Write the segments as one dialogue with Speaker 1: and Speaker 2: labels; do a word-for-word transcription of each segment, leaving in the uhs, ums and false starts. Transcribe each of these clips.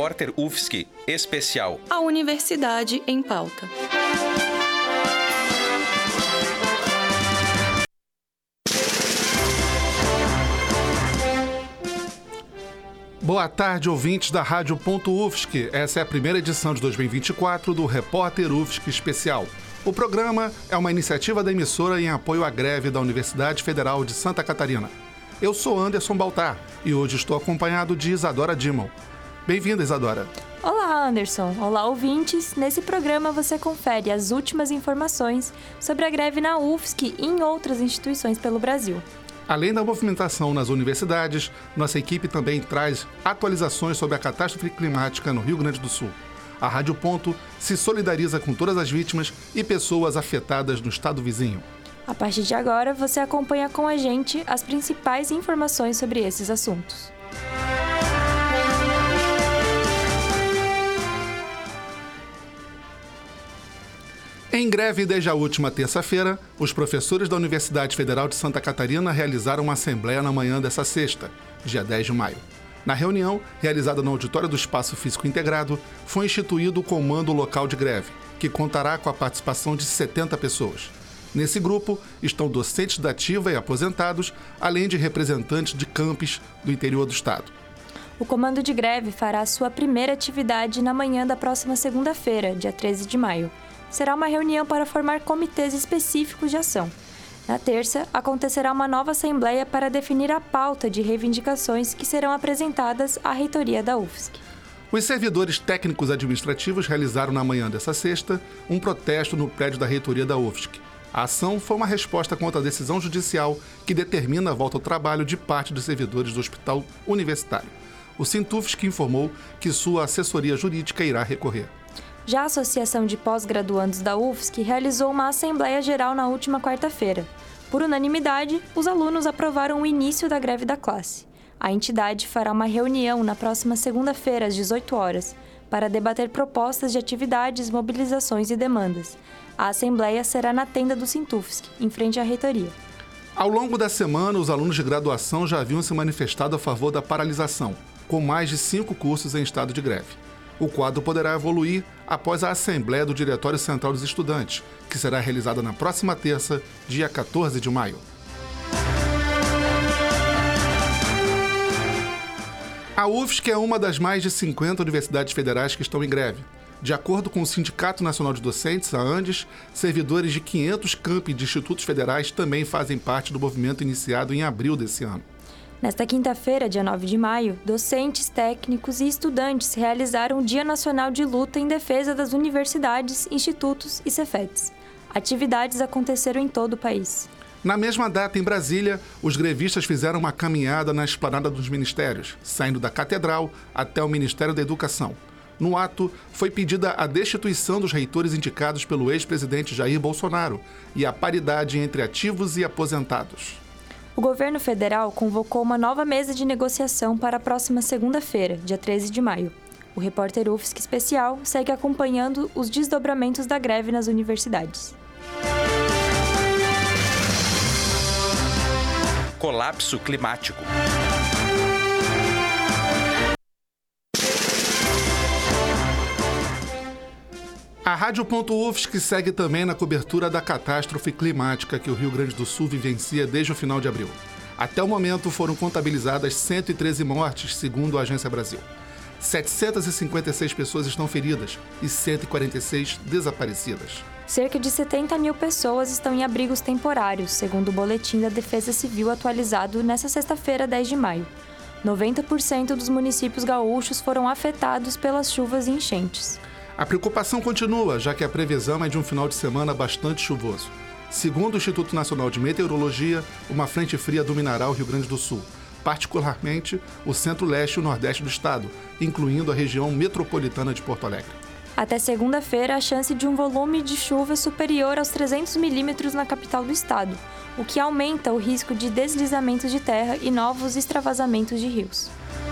Speaker 1: Repórter U F S C Especial.
Speaker 2: A Universidade em Pauta.
Speaker 3: Boa tarde, ouvintes da Rádio U F S C. Essa é a primeira edição de dois mil e vinte e quatro do Repórter U F S C Especial. O programa é uma iniciativa da emissora em apoio à greve da Universidade Federal de Santa Catarina. Eu sou Anderson Baltar e hoje estou acompanhado de Isadora Dimel. Bem-vinda, Isadora.
Speaker 4: Olá, Anderson. Olá, ouvintes. Nesse programa você confere as últimas informações sobre a greve na U F S C e em outras instituições pelo Brasil.
Speaker 3: Além da movimentação nas universidades, nossa equipe também traz atualizações sobre a catástrofe climática no Rio Grande do Sul. A Rádio Ponto se solidariza com todas as vítimas e pessoas afetadas no estado vizinho.
Speaker 4: A partir de agora, você acompanha com a gente as principais informações sobre esses assuntos.
Speaker 3: Em greve desde a última terça-feira, os professores da Universidade Federal de Santa Catarina realizaram uma assembleia na manhã dessa sexta, dia dez de maio. Na reunião, realizada no auditório do Espaço Físico Integrado, foi instituído o Comando Local de Greve, que contará com a participação de setenta pessoas. Nesse grupo estão docentes da ativa e aposentados, além de representantes de campus do interior do estado.
Speaker 4: O Comando de Greve fará sua primeira atividade na manhã da próxima segunda-feira, dia treze de maio. Será uma reunião para formar comitês específicos de ação. Na terça, acontecerá uma nova assembleia para definir a pauta de reivindicações que serão apresentadas à reitoria da U F S C.
Speaker 3: Os servidores técnicos administrativos realizaram na manhã dessa sexta um protesto no prédio da reitoria da U F S C. A ação foi uma resposta contra a decisão judicial que determina a volta ao trabalho de parte dos servidores do Hospital Universitário. O Sintufsc informou que sua assessoria jurídica irá recorrer.
Speaker 4: Já a Associação de Pós-Graduandos da U F S C realizou uma Assembleia Geral na última quarta-feira. Por unanimidade, os alunos aprovaram o início da greve da classe. A entidade fará uma reunião na próxima segunda-feira, às dezoito horas, para debater propostas de atividades, mobilizações e demandas. A Assembleia será na tenda do Sintufsc, em frente à reitoria.
Speaker 3: Ao longo da semana, os alunos de graduação já haviam se manifestado a favor da paralisação, com mais de cinco cursos em estado de greve. O quadro poderá evoluir após a Assembleia do Diretório Central dos Estudantes, que será realizada na próxima terça, dia quatorze de maio. A U F S C é uma das mais de cinquenta universidades federais que estão em greve. De acordo com o Sindicato Nacional de Docentes, a ANDES, servidores de quinhentos campi de institutos federais também fazem parte do movimento iniciado em abril desse ano.
Speaker 4: Nesta quinta-feira, dia nove de maio, docentes, técnicos e estudantes realizaram o Dia Nacional de Luta em defesa das universidades, institutos e cefetes. Atividades aconteceram em todo o país.
Speaker 3: Na mesma data, em Brasília, os grevistas fizeram uma caminhada na esplanada dos ministérios, saindo da Catedral até o Ministério da Educação. No ato, foi pedida a destituição dos reitores indicados pelo ex-presidente Jair Bolsonaro e a paridade entre ativos e aposentados.
Speaker 4: O governo federal convocou uma nova mesa de negociação para a próxima segunda-feira, dia treze de maio. O repórter U F S C Especial segue acompanhando os desdobramentos da greve nas universidades.
Speaker 1: Colapso climático.
Speaker 3: A Rádio U F S C segue também na cobertura da catástrofe climática que o Rio Grande do Sul vivencia desde o final de abril. Até o momento foram contabilizadas cento e treze mortes, segundo a Agência Brasil. setecentas e cinquenta e seis pessoas estão feridas e cento e quarenta e seis desaparecidas.
Speaker 4: Cerca de setenta mil pessoas estão em abrigos temporários, segundo o Boletim da Defesa Civil atualizado nesta sexta-feira, dez de maio. noventa por cento dos municípios gaúchos foram afetados pelas chuvas e enchentes.
Speaker 3: A preocupação continua, já que a previsão é de um final de semana bastante chuvoso. Segundo o Instituto Nacional de Meteorologia, uma frente fria dominará o Rio Grande do Sul, particularmente o centro-leste e o nordeste do estado, incluindo a região metropolitana de Porto Alegre.
Speaker 4: Até segunda-feira, a chance de um volume de chuva superior aos trezentos milímetros na capital do estado, o que aumenta o risco de deslizamentos de terra e novos extravasamentos de rios.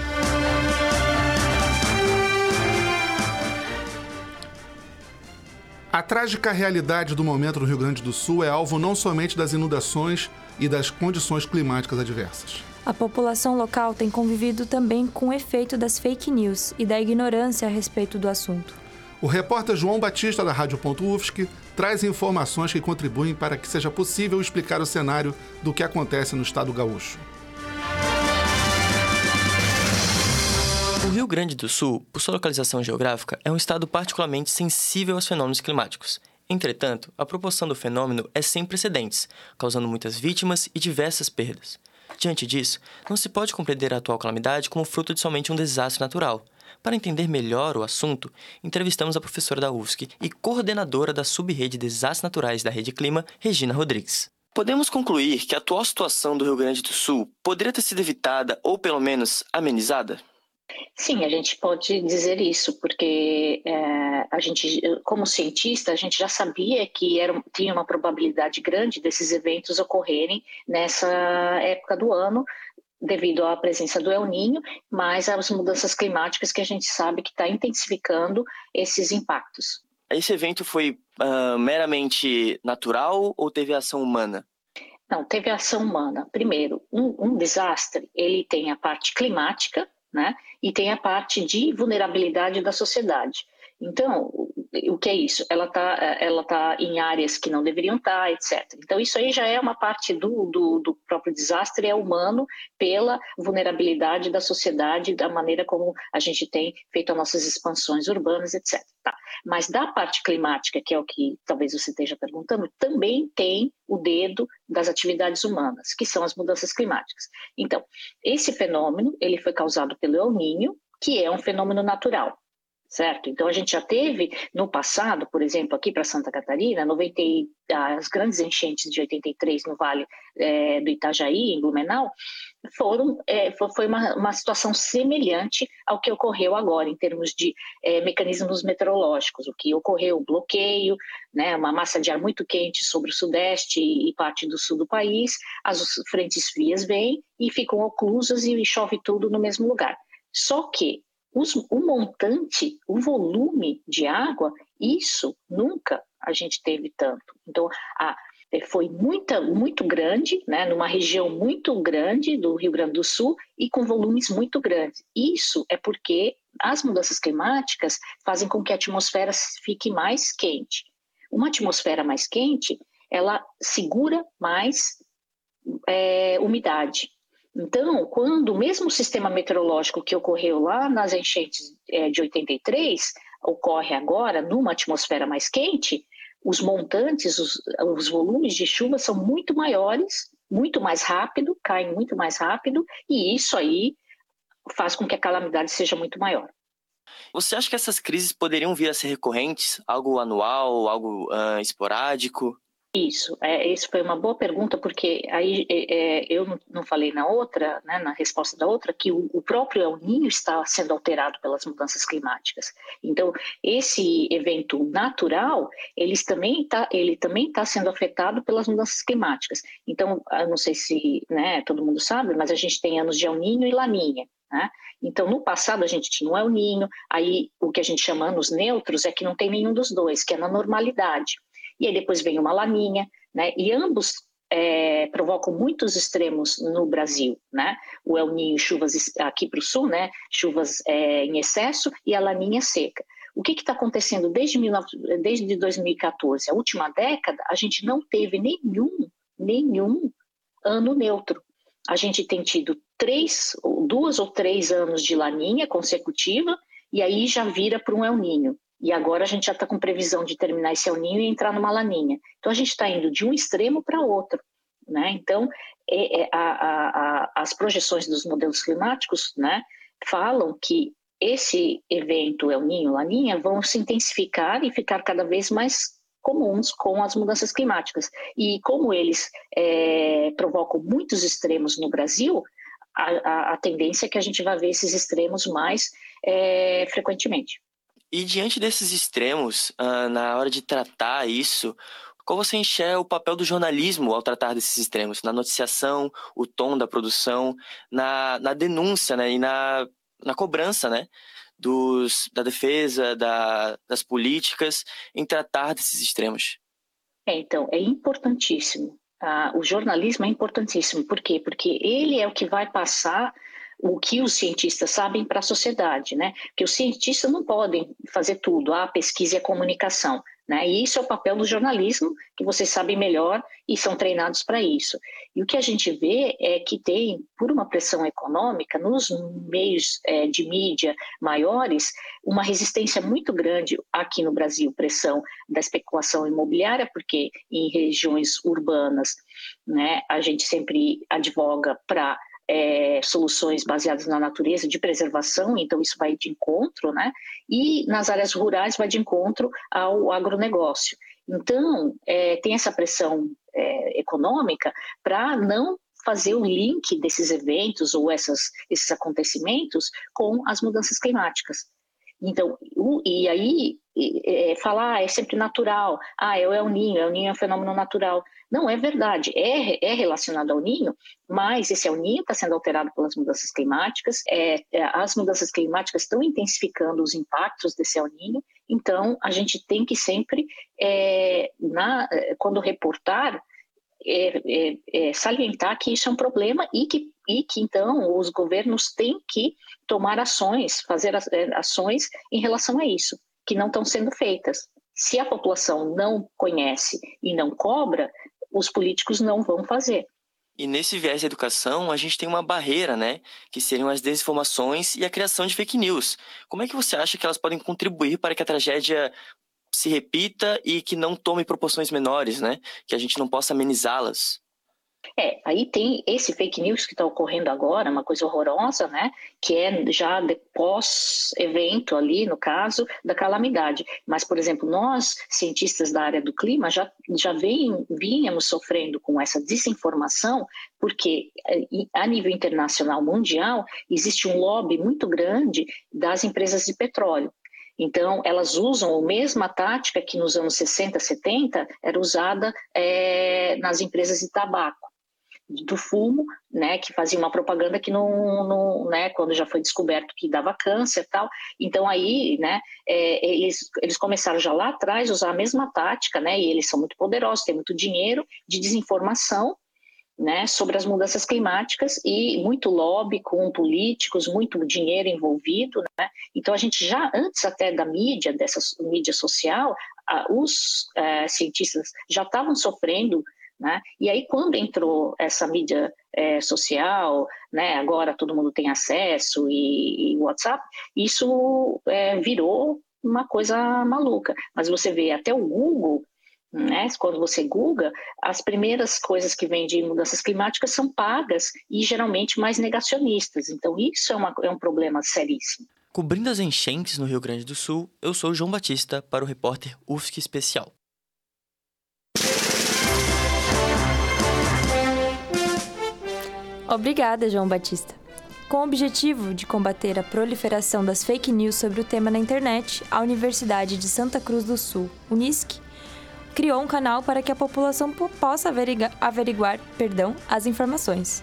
Speaker 3: A trágica realidade do momento no Rio Grande do Sul é alvo não somente das inundações e das condições climáticas adversas.
Speaker 4: A população local tem convivido também com o efeito das fake news e da ignorância a respeito do assunto.
Speaker 3: O repórter João Batista, da Rádio U F S C, traz informações que contribuem para que seja possível explicar o cenário do que acontece no estado gaúcho.
Speaker 5: O Rio Grande do Sul, por sua localização geográfica, é um estado particularmente sensível aos fenômenos climáticos. Entretanto, a proporção do fenômeno é sem precedentes, causando muitas vítimas e diversas perdas. Diante disso, não se pode compreender a atual calamidade como fruto de somente um desastre natural. Para entender melhor o assunto, entrevistamos a professora da U F S C e coordenadora da Subrede Desastres Naturais da Rede Clima, Regina Rodrigues. Podemos concluir que a atual situação do Rio Grande do Sul poderia ter sido evitada ou, pelo menos, amenizada?
Speaker 6: Sim, a gente pode dizer isso, porque é, a gente, como cientista, a gente já sabia que era, tinha uma probabilidade grande desses eventos ocorrerem nessa época do ano, devido à presença do El Niño, mas as mudanças climáticas que a gente sabe que está intensificando esses impactos.
Speaker 5: Esse evento foi uh, meramente natural ou teve ação humana?
Speaker 6: Não, teve ação humana. Primeiro, um, um desastre, ele tem a parte climática, né? E tem a parte de vulnerabilidade da sociedade. Então, o que é isso? Ela está ela tá em áreas que não deveriam estar, etcétera. Então, isso aí já é uma parte do, do, do próprio desastre, é humano pela vulnerabilidade da sociedade, da maneira como a gente tem feito as nossas expansões urbanas, etcétera. Tá. Mas da parte climática, que é o que talvez você esteja perguntando, também tem o dedo das atividades humanas, que são as mudanças climáticas. Então, esse fenômeno ele foi causado pelo El Niño, que é um fenômeno natural. Certo? Então, a gente já teve no passado, por exemplo, aqui para Santa Catarina, noventa, as grandes enchentes de oitenta e três no Vale é, do Itajaí, em Blumenau, foram, é, foi uma, uma situação semelhante ao que ocorreu agora, em termos de é, mecanismos meteorológicos. O que ocorreu, o bloqueio, né, uma massa de ar muito quente sobre o sudeste e parte do sul do país, as frentes frias vêm e ficam oclusas e chove tudo no mesmo lugar. Só que Os, o montante, o volume de água, isso nunca a gente teve tanto. Então, a, foi muita, muito grande, né, numa região muito grande do Rio Grande do Sul e com volumes muito grandes. Isso é porque as mudanças climáticas fazem com que a atmosfera fique mais quente. Uma atmosfera mais quente, ela segura mais é, umidade. Então, quando o mesmo sistema meteorológico que ocorreu lá nas enchentes de oitenta e três ocorre agora numa atmosfera mais quente, os montantes, os, os volumes de chuva são muito maiores, muito mais rápido, caem muito mais rápido, e isso aí faz com que a calamidade seja muito maior.
Speaker 5: Você acha que essas crises poderiam vir a ser recorrentes? Algo anual, algo uh, esporádico?
Speaker 6: Isso, é, isso foi uma boa pergunta, porque aí é, eu não, não falei na outra, né, na resposta da outra, que o, o próprio El Niño está sendo alterado pelas mudanças climáticas. Então, esse evento natural, eles também tá, ele também está sendo afetado pelas mudanças climáticas. Então, eu não sei se, né, todo mundo sabe, mas a gente tem anos de El Niño e Laninha, né? Então, no passado a gente tinha o El Niño, aí o que a gente chama anos neutros é que não tem nenhum dos dois, que é na normalidade. E aí depois vem uma laninha, né? E ambos é, provocam muitos extremos no Brasil, né? O El Niño, chuvas aqui para o sul, né? Chuvas é, em excesso, e a laninha seca. O que está acontecendo desde, desde dois mil e catorze? A última década, a gente não teve nenhum, nenhum ano neutro. A gente tem tido três, duas ou três anos de laninha consecutiva, e aí já vira para um El Niño. E agora a gente já está com previsão de terminar esse El Niño e entrar numa laninha. Então a gente está indo de um extremo para outro, né? Então é, é, a, a, a, as projeções dos modelos climáticos, né, falam que esse evento El Niño, laninha, vão se intensificar e ficar cada vez mais comuns com as mudanças climáticas. E como eles é, provocam muitos extremos no Brasil, a, a, a tendência é que a gente vai ver esses extremos mais é, frequentemente.
Speaker 5: E diante desses extremos, uh, na hora de tratar isso, qual você enxerga o papel do jornalismo ao tratar desses extremos? Na noticiação, o tom da produção, na, na denúncia, né, e na, na cobrança, né, dos, da defesa, da, das políticas, em tratar desses extremos?
Speaker 6: É, então, é importantíssimo. ah, o jornalismo é importantíssimo. Por quê? Porque ele é o que vai passar o que os cientistas sabem para a sociedade, né? Porque os cientistas não podem fazer tudo, a pesquisa e a comunicação, né? E isso é o papel do jornalismo, que vocês sabem melhor e são treinados para isso. E o que a gente vê é que tem, por uma pressão econômica, nos meios é, de mídia maiores, uma resistência muito grande aqui no Brasil, pressão da especulação imobiliária, porque em regiões urbanas, né, a gente sempre advoga para É, soluções baseadas na natureza, de preservação, então isso vai de encontro, né? E nas áreas rurais vai de encontro ao agronegócio. Então, é, tem essa pressão é, econômica para não fazer o link desses eventos ou essas, esses acontecimentos com as mudanças climáticas. Então, o, e aí, é, falar ah, é sempre natural, ah, é o El Niño, El Niño é um fenômeno natural. Não, é verdade, é, é relacionado ao Ninho, mas esse El Niño está sendo alterado pelas mudanças climáticas, é, é, as mudanças climáticas estão intensificando os impactos desse El Niño, então a gente tem que sempre, é, na, quando reportar, é, é, é, salientar que isso é um problema e que, e que então os governos têm que tomar ações, fazer ações em relação a isso, que não estão sendo feitas. Se a população não conhece e não cobra, os políticos não vão fazer.
Speaker 5: E nesse viés da educação, a gente tem uma barreira, né? Que seriam as desinformações e a criação de fake news. Como é que você acha que elas podem contribuir para que a tragédia se repita e que não tome proporções menores, né? Que a gente não possa amenizá-las?
Speaker 6: É, aí tem esse fake news que está ocorrendo agora, uma coisa horrorosa, né? Que é já de pós-evento ali, no caso, da calamidade. Mas, por exemplo, nós, cientistas da área do clima, já, já vem, vínhamos sofrendo com essa desinformação, porque a nível internacional, mundial, existe um lobby muito grande das empresas de petróleo. Então, elas usam a mesma tática que nos anos sessenta, setenta era usada é, nas empresas de tabaco, do fumo, né, que fazia uma propaganda que não, não, né, quando já foi descoberto que dava câncer e tal. Então aí, né, é, eles, eles começaram já lá atrás a usar a mesma tática, né, e eles são muito poderosos, têm muito dinheiro de desinformação, né, sobre as mudanças climáticas e muito lobby com políticos, muito dinheiro envolvido, né? Então a gente já antes até da mídia, dessa mídia social, a, os é, cientistas já estavam sofrendo, né? E aí quando entrou essa mídia é, social, né, agora todo mundo tem acesso e, e WhatsApp, isso é, virou uma coisa maluca. Mas você vê até o Google, né, quando você googa, as primeiras coisas que vêm de mudanças climáticas são pagas e geralmente mais negacionistas. Então isso é, uma, é um problema seríssimo.
Speaker 5: Cobrindo as enchentes no Rio Grande do Sul, eu sou o João Batista para o repórter U F S C Especial.
Speaker 4: Obrigada, João Batista. Com o objetivo de combater a proliferação das fake news sobre o tema na internet, a Universidade de Santa Cruz do Sul, Unisc, criou um canal para que a população possa averiguar, averiguar perdão, as informações.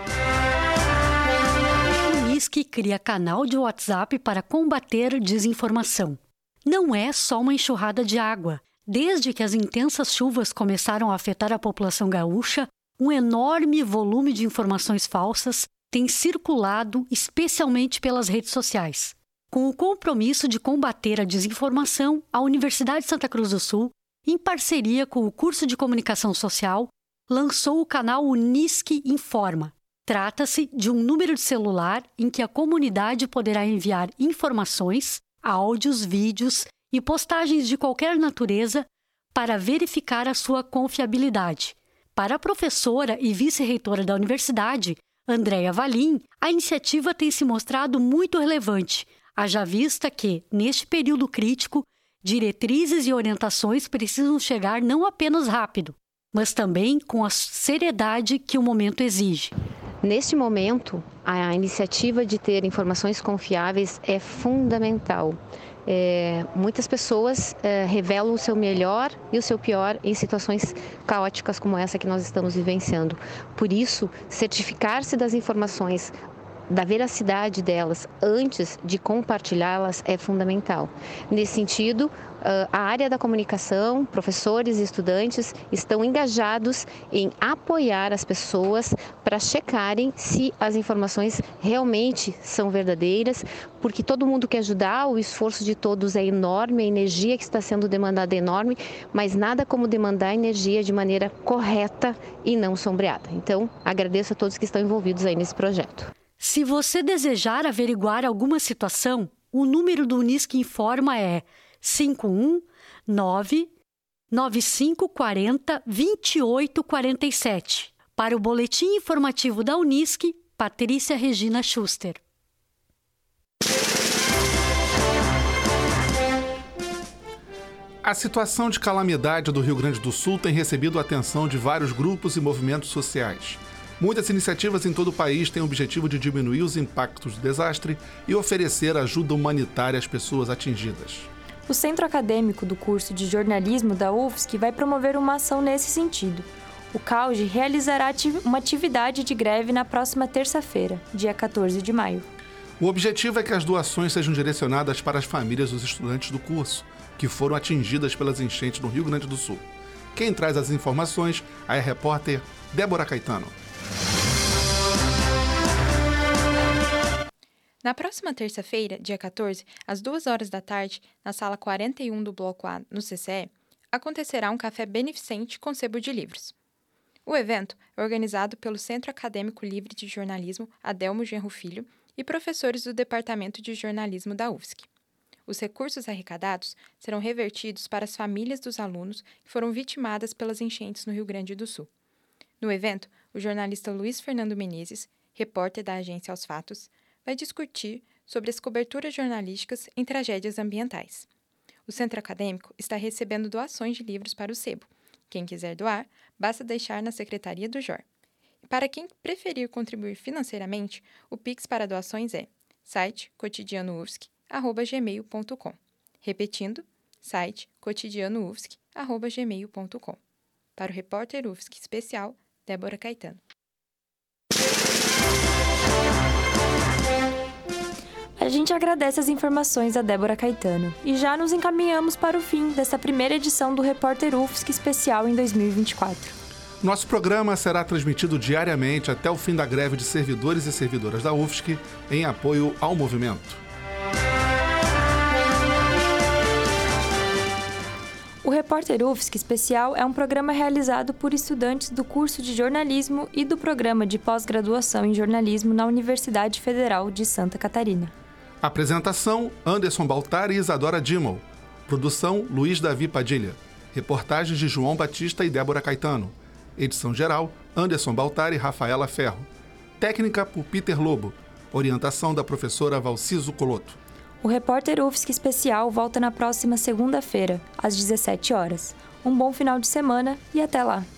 Speaker 7: A Unisc cria canal de WhatsApp para combater desinformação. Não é só uma enxurrada de água. Desde que as intensas chuvas começaram a afetar a população gaúcha, um enorme volume de informações falsas tem circulado, especialmente pelas redes sociais. Com o compromisso de combater a desinformação, a Universidade de Santa Cruz do Sul, em parceria com o curso de Comunicação Social, lançou o canal Unisc Informa. Trata-se de um número de celular em que a comunidade poderá enviar informações, áudios, vídeos e postagens de qualquer natureza para verificar a sua confiabilidade. Para a professora e vice-reitora da universidade, Andréia Valim, a iniciativa tem se mostrado muito relevante, haja vista que, neste período crítico, diretrizes e orientações precisam chegar não apenas rápido, mas também com a seriedade que o momento exige.
Speaker 8: Neste momento, a iniciativa de ter informações confiáveis é fundamental. É, muitas pessoas é, revelam o seu melhor e o seu pior em situações caóticas como essa que nós estamos vivenciando. Por isso, certificar-se das informações da veracidade delas antes de compartilhá-las é fundamental. Nesse sentido, a área da comunicação, professores e estudantes estão engajados em apoiar as pessoas para checarem se as informações realmente são verdadeiras, porque todo mundo quer ajudar, o esforço de todos é enorme, a energia que está sendo demandada é enorme, mas nada como demandar energia de maneira correta e não sombreada. Então, agradeço a todos que estão envolvidos aí nesse projeto.
Speaker 7: Se você desejar averiguar alguma situação, o número do Unisc Informa é cinco um nove nove cinco quatro zero dois oito quatro sete. Para o Boletim Informativo da Unisc, Patrícia Regina Schuster.
Speaker 3: A situação de calamidade do Rio Grande do Sul tem recebido a atenção de vários grupos e movimentos sociais. Muitas iniciativas em todo o país têm o objetivo de diminuir os impactos do desastre e oferecer ajuda humanitária às pessoas atingidas.
Speaker 4: O Centro Acadêmico do curso de Jornalismo da U F S C vai promover uma ação nesse sentido. O C A U J realizará uma atividade de greve na próxima terça-feira, dia quatorze de maio.
Speaker 3: O objetivo é que as doações sejam direcionadas para as famílias dos estudantes do curso, que foram atingidas pelas enchentes no Rio Grande do Sul. Quem traz as informações é a repórter Débora Caetano.
Speaker 2: Na próxima terça-feira, dia quatorze, às duas horas da tarde, na sala quarenta e um do Bloco A, no C C E, acontecerá um café beneficente com sebo de livros. O evento é organizado pelo Centro Acadêmico Livre de Jornalismo Adelmo Genro Filho e professores do Departamento de Jornalismo da U F S C. Os recursos arrecadados serão revertidos para as famílias dos alunos que foram vitimadas pelas enchentes no Rio Grande do Sul. No evento, o jornalista Luiz Fernando Menezes, repórter da agência Aos Fatos, vai discutir sobre as coberturas jornalísticas em tragédias ambientais. O Centro Acadêmico está recebendo doações de livros para o sebo. Quem quiser doar, basta deixar na Secretaria do J O R. E para quem preferir contribuir financeiramente, o Pix para doações é site cotidiano ufsc arroba gmail ponto com. Repetindo, site cotidiano ufsc arroba gmail ponto com. Para o repórter U F S C especial, Débora Caetano.
Speaker 4: A gente agradece as informações a Débora Caetano e já nos encaminhamos para o fim desta primeira edição do Repórter U F S C Especial em dois mil e vinte e quatro.
Speaker 3: Nosso programa será transmitido diariamente até o fim da greve de servidores e servidoras da U F S C em apoio ao movimento.
Speaker 4: O Repórter U F S C Especial é um programa realizado por estudantes do curso de jornalismo e do programa de pós-graduação em jornalismo na Universidade Federal de Santa Catarina.
Speaker 3: Apresentação: Anderson Baltar e Isadora Dimmel. Produção: Luiz Davi Padilha. Reportagens de João Batista e Débora Caetano. Edição geral: Anderson Baltar e Rafaela Ferro. Técnica por Peter Lobo. Orientação da professora Valciso Coloto.
Speaker 4: O Repórter U F S C Especial volta na próxima segunda-feira, às dezessete horas. Um bom final de semana e até lá!